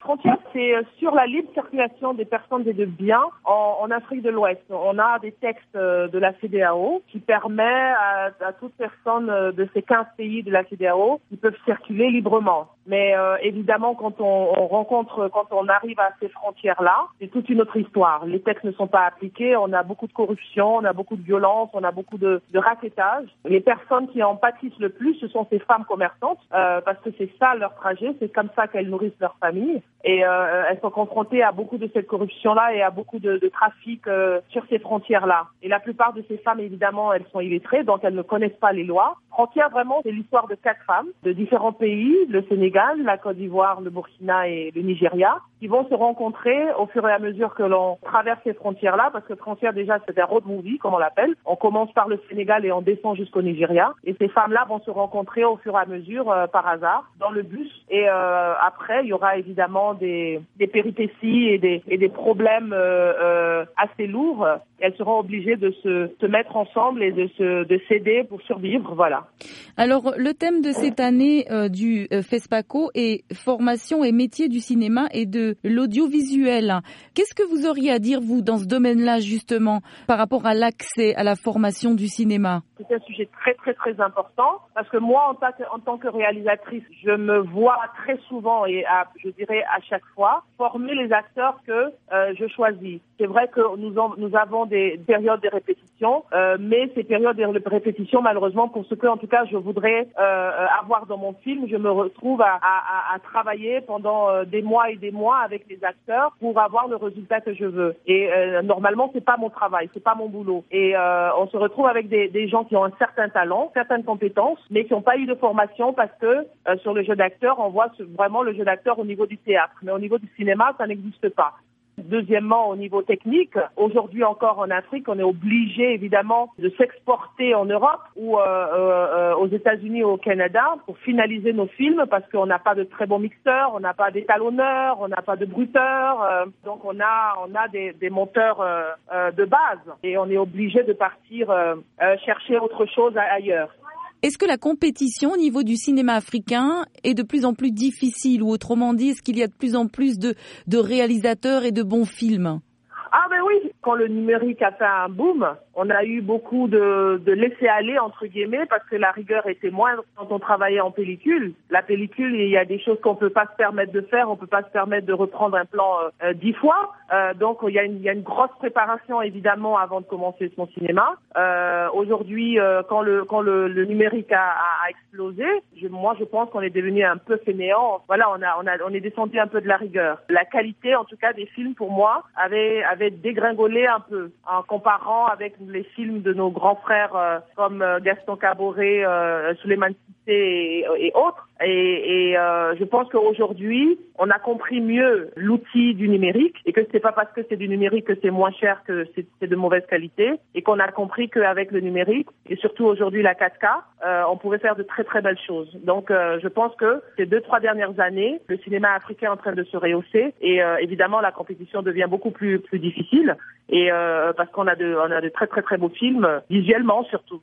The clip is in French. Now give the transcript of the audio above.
Frontières, c'est sur la libre circulation des personnes et de biens en Afrique de l'Ouest. On a des textes de la CEDEAO qui permet à toute personne de ces 15 pays de la CEDEAO qui peuvent circuler librement. Mais évidemment, quand on arrive à ces frontières-là, c'est toute une autre histoire. Les textes ne sont pas appliqués, on a beaucoup de corruption, on a beaucoup de violence, on a beaucoup de rackettage. Les personnes qui en pâtissent le plus, ce sont ces femmes commerçantes, parce que c'est ça leur trajet, c'est comme ça qu'elles nourrissent leur famille. Et elles sont confrontées à beaucoup de cette corruption-là et à beaucoup de trafic sur ces frontières-là. Et la plupart de ces femmes, évidemment, elles sont illettrées, donc elles ne connaissent pas les lois. Frontières, vraiment, c'est l'histoire de 4 femmes de différents pays, le Sénégal, la Côte d'Ivoire, le Burkina et le Nigeria, qui vont se rencontrer au fur et à mesure que l'on traverse ces frontières-là, parce que frontières, déjà, c'est un road movie, comme on l'appelle. On commence par le Sénégal et on descend jusqu'au Nigeria. Et ces femmes-là vont se rencontrer au fur et à mesure, par hasard, dans le bus. Et après, il y aura évidemment des péripéties et des problèmes assez lourds. Elles seront obligées de se mettre ensemble et de s'aider pour survivre, voilà. Alors, le thème de cette année du FESPACO est formation et métiers du cinéma et de l'audiovisuel. Qu'est-ce que vous auriez à dire, vous, dans ce domaine-là, justement, par rapport à l'accès à la formation du cinéma? C'est un sujet très, très, très important parce que moi, en tant que réalisatrice, je me vois très souvent et je dirais à chaque fois former les acteurs que je choisis. C'est vrai que nous avons des périodes de répétition, mais ces périodes de répétition, malheureusement, pour ce que, en tout cas, je voudrais avoir dans mon film, je me retrouve à travailler pendant des mois et des mois avec les acteurs pour avoir le résultat que je veux. Et normalement, c'est pas mon travail, c'est pas mon boulot. Et on se retrouve avec des gens qui ont un certain talent, certaines compétences, mais qui n'ont pas eu de formation parce que sur le jeu d'acteur, on voit vraiment le jeu d'acteur au niveau du théâtre. Mais au niveau du cinéma, ça n'existe pas. Deuxièmement, au niveau technique, aujourd'hui encore en Afrique, on est obligé évidemment de s'exporter en Europe ou aux États-Unis ou au Canada pour finaliser nos films parce qu'on n'a pas de très bons mixeurs, on n'a pas d'étalonneurs, on n'a pas de bruiteurs, donc on a des monteurs de base et on est obligé de partir chercher autre chose ailleurs. Est-ce que la compétition au niveau du cinéma africain est de plus en plus difficile ou autrement dit, est-ce qu'il y a de plus en plus de réalisateurs et de bons films? Ah ben oui, quand le numérique a fait un boom, on a eu beaucoup de laisser-aller entre guillemets parce que la rigueur était moindre quand on travaillait en pellicule. La pellicule, il y a des choses qu'on peut pas se permettre de faire, on peut pas se permettre de reprendre un plan 10 fois. Donc il y a une grosse préparation évidemment avant de commencer son cinéma. Aujourd'hui, quand le numérique a explosé, moi je pense qu'on est devenu un peu fainéant. Voilà, on est descendu un peu de la rigueur. La qualité, en tout cas, des films pour moi avait dégringolé un peu en comparant avec les films de nos grands frères comme Gaston Caboret, Souleymane Cissé et autres. Et je pense qu'aujourd'hui, on a compris mieux l'outil du numérique et que c'est pas parce que c'est du numérique que c'est moins cher que c'est de mauvaise qualité et qu'on a compris qu'avec le numérique et surtout aujourd'hui la 4K, on pouvait faire de très très belles choses. Donc je pense que ces 2-3 dernières années, le cinéma africain est en train de se rehausser et évidemment la compétition devient beaucoup plus difficile et parce qu'on a de très très très beaux films visuellement surtout.